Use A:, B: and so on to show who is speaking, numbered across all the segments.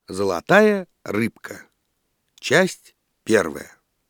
A: Золотая рыбка. Часть первая.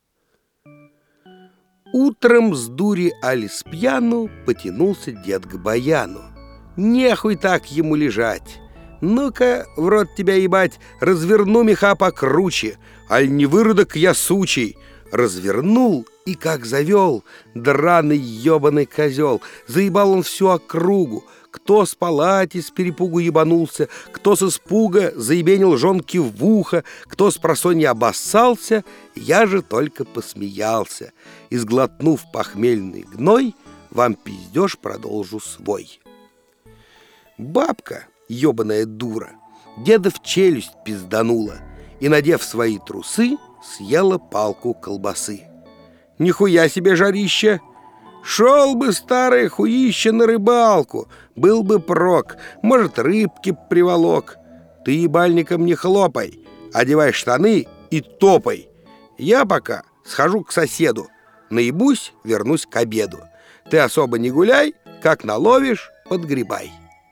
A: Утром с дури али с пьяну потянулся дед к баяну. Нехуй так ему лежать. Ну-ка, в рот тебя ебать, разверну меха покруче, аль не выродок я сучий. Развернул и как завел, драный ебаный козел. Заебал он всю округу. Кто с палати с перепугу ебанулся, кто с испуга заебенил жонки в ухо, кто с просонья обоссался, я же только посмеялся. И, сглотнув похмельный гной, вам пиздеж продолжу свой. Бабка, ебаная дура, деда в челюсть пизданула и, надев свои трусы, съела палку колбасы. Нихуя себе жарище! Шел бы старое хуище на рыбалку, был бы прок, может, рыбки приволок. Ты ебальником не хлопай, одевай штаны и топай. Я пока схожу к соседу, наебусь, вернусь к обеду. Ты особо не гуляй, как наловишь, подгребай.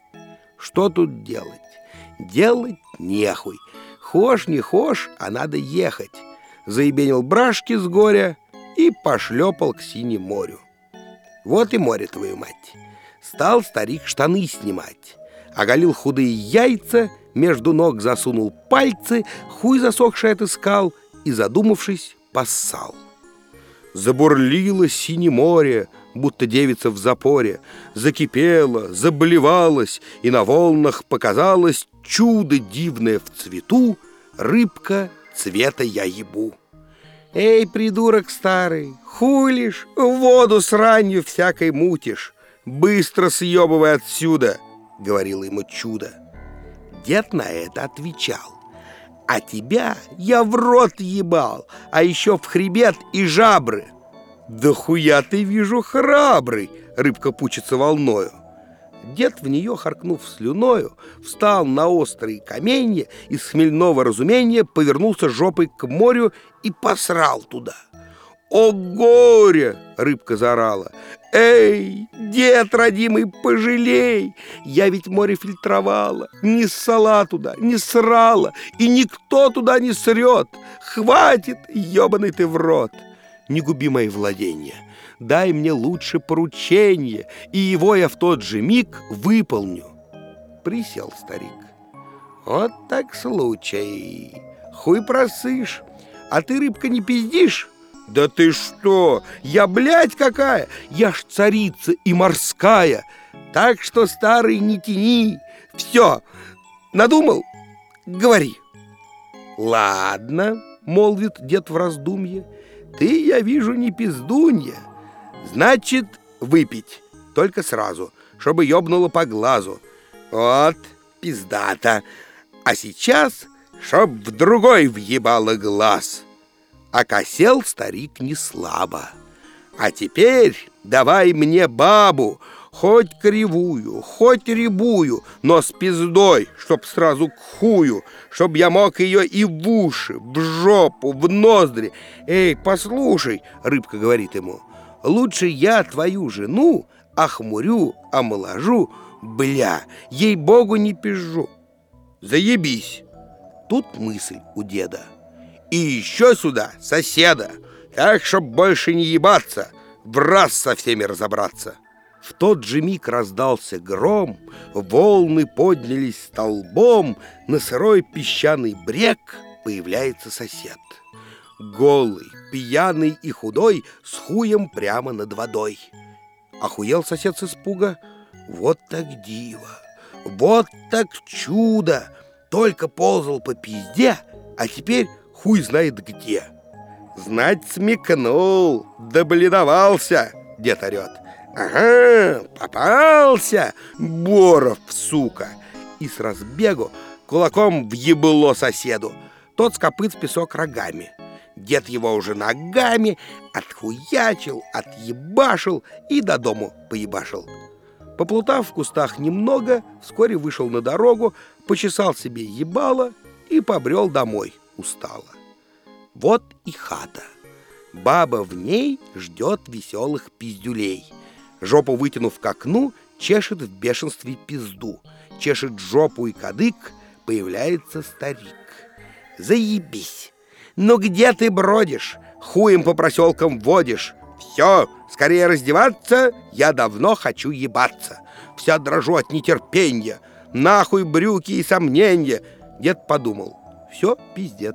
A: Что тут делать? Делать нехуй. Хошь не хошь, а надо ехать. Заебенил брашки с горя и пошлепал к синему морю. Вот и море, твою мать. Стал старик штаны снимать, оголил худые яйца, между ног засунул пальцы, хуй засохший отыскал и, задумавшись, поссал. Забурлило синее море, будто девица в запоре, закипело, заблевалось, и на волнах показалось чудо дивное в цвету, рыбка цвета я ебу. Эй, придурок старый, хулишь, в воду с ранью всякой мутишь. Быстро съебывай отсюда, говорило ему чудо. Дед на это отвечал: а тебя я в рот ебал, а еще в хребет и жабры. Да хуя ты, вижу, храбрый, рыбка пучится волною. Дед в нее, харкнув слюною, встал на острые каменья и с хмельного разумения повернулся жопой к морю и посрал туда. «О горе!» — рыбка заорала. «Эй, дед родимый, пожалей! Я ведь море фильтровала, не ссала туда, не срала, и никто туда не срет! Хватит, ебаный ты в рот! Не губи мои владения! Дай мне лучше поручение, и его я в тот же миг выполню». Присел старик. Вот так случай. Хуй просышь, а ты, рыбка, не пиздишь? Да ты что? Я, блядь, какая? Я ж царица и морская. Так что, старый, не тяни. Все, надумал? Говори. Ладно, молвит дед в раздумье. Ты, я вижу, не пиздунья. Значит, выпить, только сразу, чтобы ёбнуло по глазу. Вот, пиздата. А сейчас, чтоб в другой въебало глаз. Окосел старик не слабо. А теперь давай мне бабу, хоть кривую, хоть рябую, но с пиздой, чтоб сразу к хую, чтоб я мог ее и в уши, в жопу, в ноздри. Эй, послушай, рыбка говорит ему, лучше я твою жену охмурю, омоложу, бля, ей-богу не пизжу. Заебись. Тут мысль у деда. И еще сюда соседа, так, чтоб больше не ебаться, в раз со всеми разобраться. В тот же миг раздался гром, волны поднялись столбом, на сырой песчаный брег появляется сосед. Голый, пьяный и худой, с хуем прямо над водой. Охуел сосед с испуга. Вот так диво, вот так чудо. Только ползал по пизде, а теперь хуй знает где. Знать смекнул, да бледовался, дед орет. Ага, попался, Боров, сука. И с разбегу кулаком въебло соседу. Тот с копыт в песок рогами. Дед его уже ногами отхуячил, отъебашил и до дому поебашил. Поплутав в кустах немного, вскоре вышел на дорогу, почесал себе ебало и побрел домой устало. Вот и хата. Баба в ней ждет веселых пиздюлей. Жопу вытянув к окну, чешет в бешенстве пизду. Чешет жопу и кадык, Появляется старик. Заебись! Ну где ты бродишь? Хуем по проселкам водишь. Все, скорее раздеваться, я давно хочу ебаться. Вся дрожу от нетерпенья. Нахуй брюки и сомнения. Дед подумал: все, пиздец.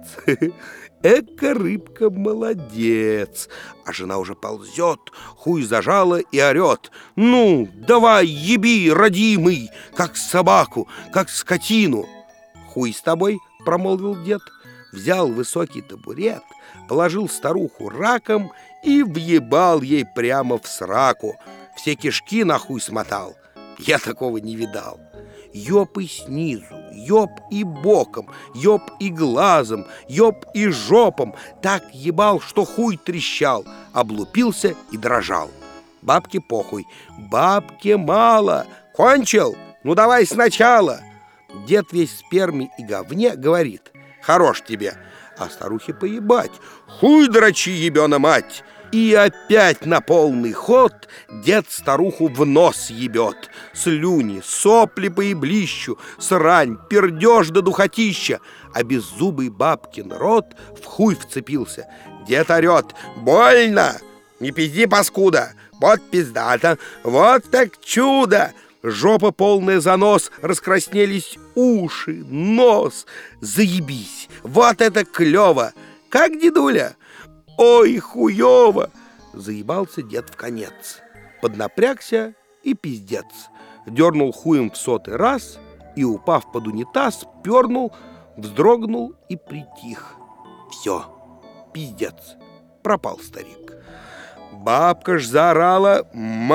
A: Эка рыбка молодец. А жена уже ползет, хуй зажала и орет: ну, давай, еби, родимый, как собаку, как скотину. Хуй с тобой, промолвил дед. Взял высокий табурет, положил старуху раком и въебал ей прямо в сраку. Все кишки на хуй смотал. Я такого не видал. Ёб и снизу, ёб и боком, ёб и глазом, ёб и жопом. Так ебал, что хуй трещал, облупился и дрожал. Бабке похуй, бабке мало. Кончил? Ну давай сначала. Дед весь в сперме и говне говорит: хорош тебе. А старухе поебать: хуй дрочи, ебена мать. И опять на полный ход дед старуху в нос ебет. Слюни, сопли по еблищу, срань, пердеж до духотища. А беззубый бабкин рот в хуй вцепился. Дед орет: больно! Не пизди, паскуда! Вот пиздата, вот так чудо! Жопа полная занос, раскраснелись уши, нос. Заебись, вот это клево! Как, дедуля? Ой, хуёво! Заебался дед в конец. Поднапрягся и пиздец. Дернул хуем в 100-й раз и, упав под унитаз, пернул, вздрогнул и притих. Все, пиздец, пропал старик. Бабка ж заорала: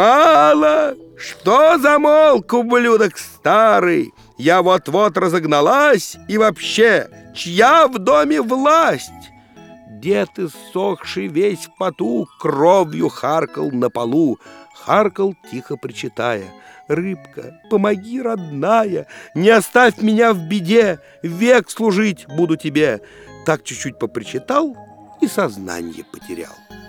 A: мало! Что замолк, ублюдок старый? Я вот-вот разогналась, и вообще, чья в доме власть? Дед, иссохший весь в поту, кровью харкал на полу. Харкал, тихо причитая: рыбка, помоги, родная, не оставь меня в беде, век служить буду тебе. Так чуть-чуть попричитал и сознание потерял.